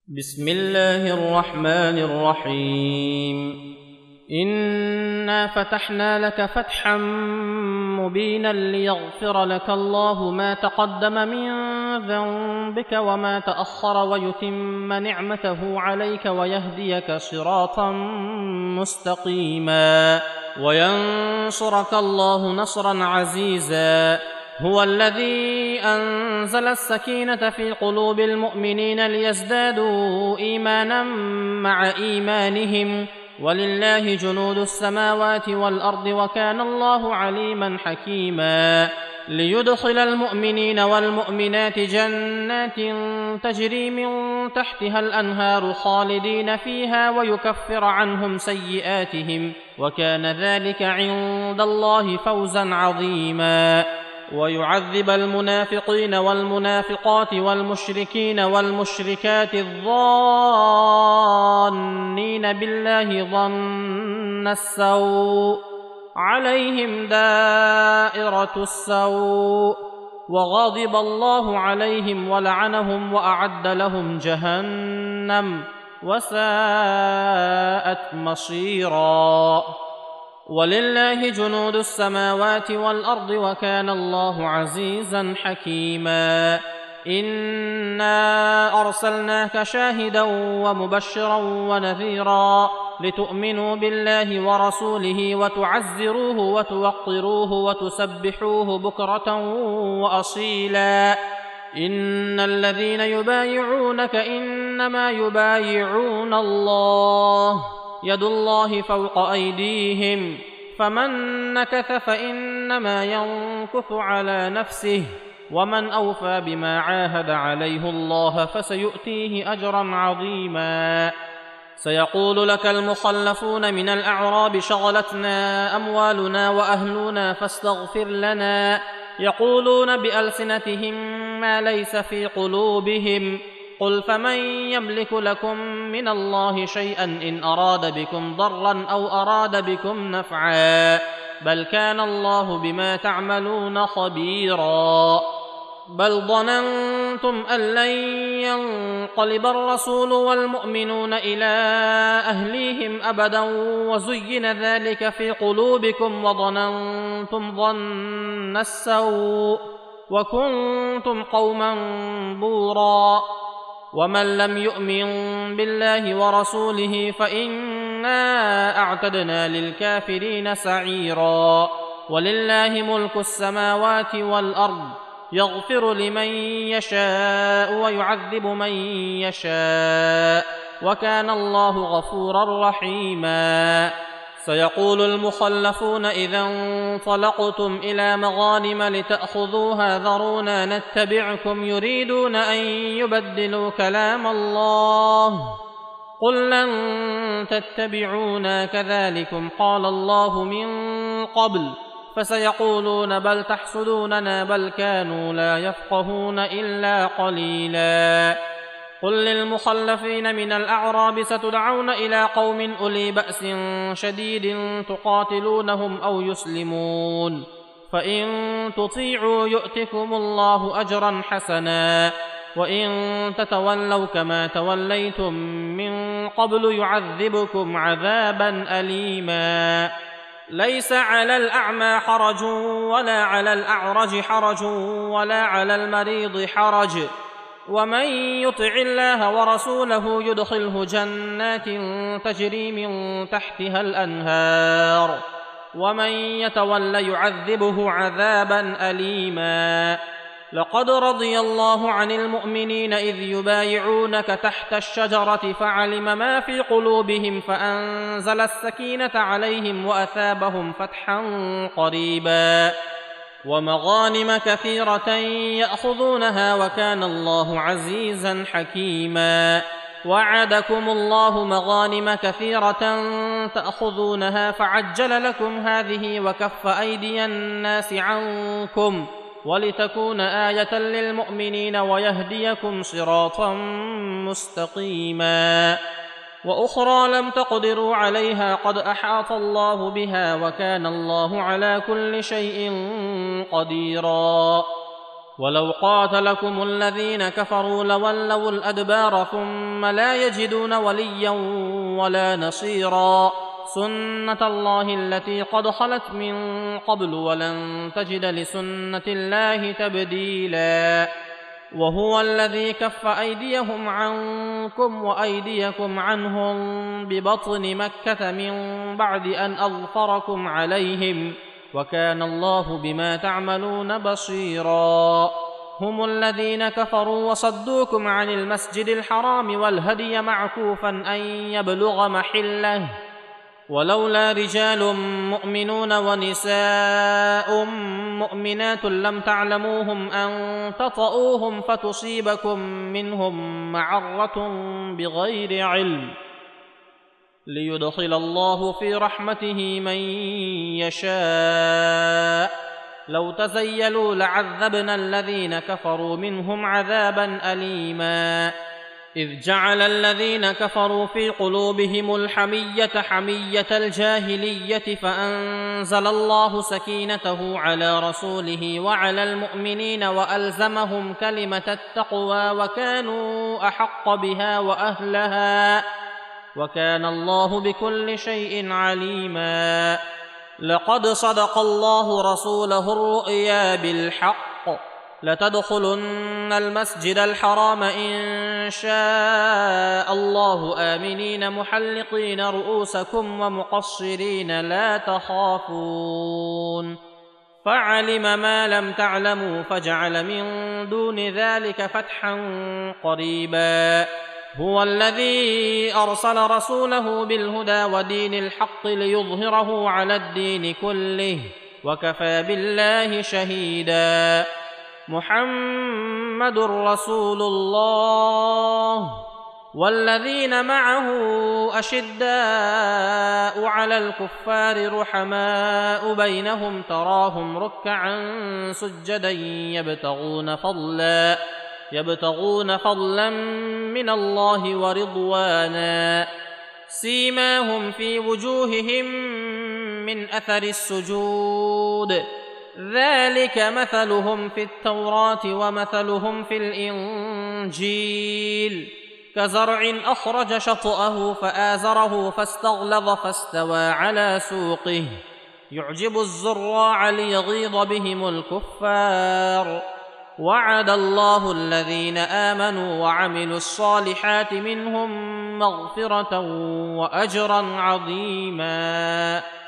بسم الله الرحمن الرحيم. إنا فتحنا لك فتحا مبينا ليغفر لك الله ما تقدم من ذنبك وما تأخر ويتم نعمته عليك ويهديك صراطا مستقيما وينصرك الله نصرا عزيزا. هو الذي أنزل السكينة في قلوب المؤمنين ليزدادوا إيمانا مع إيمانهم ولله جنود السماوات والأرض وكان الله عليما حكيما. ليدخل المؤمنين والمؤمنات جنات تجري من تحتها الأنهار خالدين فيها ويكفر عنهم سيئاتهم وكان ذلك عند الله فوزا عظيما. ويعذب المنافقين والمنافقات والمشركين والمشركات الظانين بالله ظن السوء عليهم دائرة السوء وغضب الله عليهم ولعنهم وأعد لهم جهنم وساءت مصيرا. ولله جنود السماوات والأرض وكان الله عزيزا حكيما. إنا أرسلناك شاهدا ومبشرا ونذيرا لتؤمنوا بالله ورسوله وتعزروه وتوقروه وتسبحوه بكرة وأصيلا. إن الذين يبايعونك إنما يبايعون الله يد الله فوق أيديهم فمن نكث فإنما ينكث على نفسه ومن أوفى بما عاهد عليه الله فسيؤتيه أجرا عظيما. سيقول لك المخلفون من الأعراب شغلتنا أموالنا وأهلنا فاستغفر لنا يقولون بألسنتهم ما ليس في قلوبهم قل فمن يملك لكم من الله شيئا إن أراد بكم ضرا أو أراد بكم نفعا بل كان الله بما تعملون خبيرا. بل ظننتم أن لن ينقلب الرسول والمؤمنون إلى أهليهم أبدا وزين ذلك في قلوبكم وظننتم ظن السوء وكنتم قوما بورا. ومن لم يؤمن بالله ورسوله فإنا أعتدنا للكافرين سعيرا. ولله ملك السماوات والأرض يغفر لمن يشاء ويعذب من يشاء وكان الله غفورا رحيما. سيقول المخلفون إذا انطلقتم إلى مغانم لتأخذوها ذرونا نتبعكم يريدون أن يبدلوا كلام الله قل لن تتبعونا كذلكم قال الله من قبل فسيقولون بل تحسدوننا بل كانوا لا يفقهون إلا قليلا. قل للمخلفين من الأعراب ستدعون إلى قوم أولي بأس شديد تقاتلونهم أو يسلمون فإن تطيعوا يؤتكم الله أجرا حسنا وإن تتولوا كما توليتم من قبل يعذبكم عذابا أليما. ليس على الأعمى حرج ولا على الأعرج حرج ولا على المريض حرج ومن يطع الله ورسوله يدخله جنات تجري من تحتها الأنهار ومن يتول يعذبه عذابا أليما. لقد رضي الله عن المؤمنين إذ يبايعونك تحت الشجرة فعلم ما في قلوبهم فأنزل السكينة عليهم وأثابهم فتحا قريبا ومغانم كثيرة يأخذونها وكان الله عزيزا حكيما. وعدكم الله مغانم كثيرة تأخذونها فعجل لكم هذه وكف أيدي الناس عنكم ولتكون آية للمؤمنين ويهديكم صراطا مستقيما. وأخرى لم تقدروا عليها قد أحاط الله بها وكان الله على كل شيء قديرا. ولو قاتلكم الذين كفروا لولوا الأدبار ثم لا يجدون وليا ولا نصيرا سنة الله التي قد خلت من قبل ولن تجد لسنة الله تبديلا وهو الذي كف أيديهم عنكم وأيديكم عنهم ببطن مكة من بعد أن أظفركم عليهم وكان الله بما تعملون بصيرا هم الذين كفروا وصدوكم عن المسجد الحرام والهدي معكوفا أن يبلغ محله ولولا رجال مؤمنون ونساء مؤمنات لم تعلموهم أن تطؤوهم فتصيبكم منهم معرة بغير علم ليدخل الله في رحمته من يشاء لو تزيلوا لعذبنا الذين كفروا منهم عذابا أليما إذ جعل الذين كفروا في قلوبهم الحمية حمية الجاهلية فأنزل الله سكينته على رسوله وعلى المؤمنين وألزمهم كلمة التقوى وكانوا أحق بها وأهلها وكان الله بكل شيء عليما لقد صدق الله رسوله الرؤيا بالحق لتدخلن المسجد الحرام إن شاء الله آمنين محلقين رؤوسكم ومقصرين لا تخافون فعلم ما لم تعلموا فجعل من دون ذلك فتحا قريبا هو الذي أرسل رسوله بالهدى ودين الحق ليظهره على الدين كله وكفى بالله شهيدا محمد رسول الله والذين معه أشداء على الكفار رحماء بينهم تراهم ركعا سجدا يبتغون فضلا من الله ورضوانا سيماهم في وجوههم من أثر السجود ذلك مثلهم في التوراة ومثلهم في الإنجيل كزرع أخرج شطأه فآزره فاستغلظ فاستوى على سوقه يعجب الزراع ليغيظ بهم الكفار وعد الله الذين آمنوا وعملوا الصالحات منهم مغفرة وأجرا عظيما